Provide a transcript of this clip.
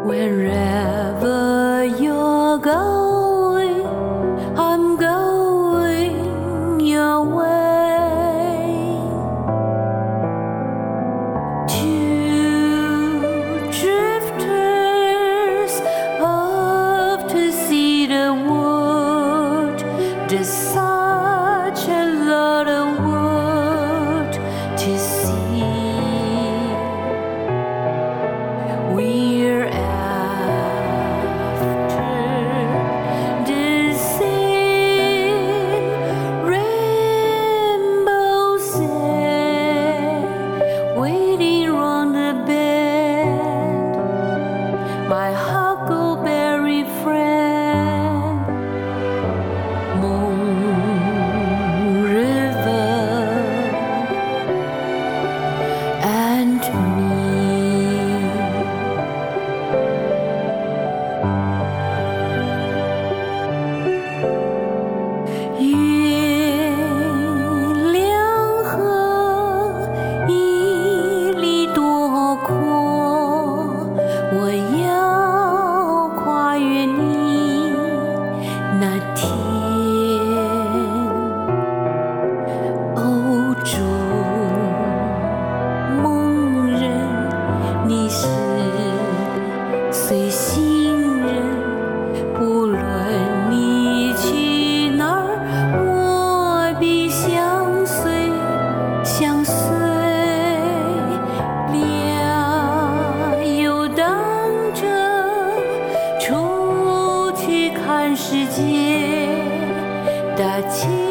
Wherever you're going, I'm going your way. Two drifters off to see the world. There's such a lot of world to see. We're my huckleberry friend, Moon River, and me. 月亮河一里多阔，我要跨越你那天。欧洲梦人，你是随行人，不论你去哪儿，我必相随，相随。俩游荡着出去看世界，大气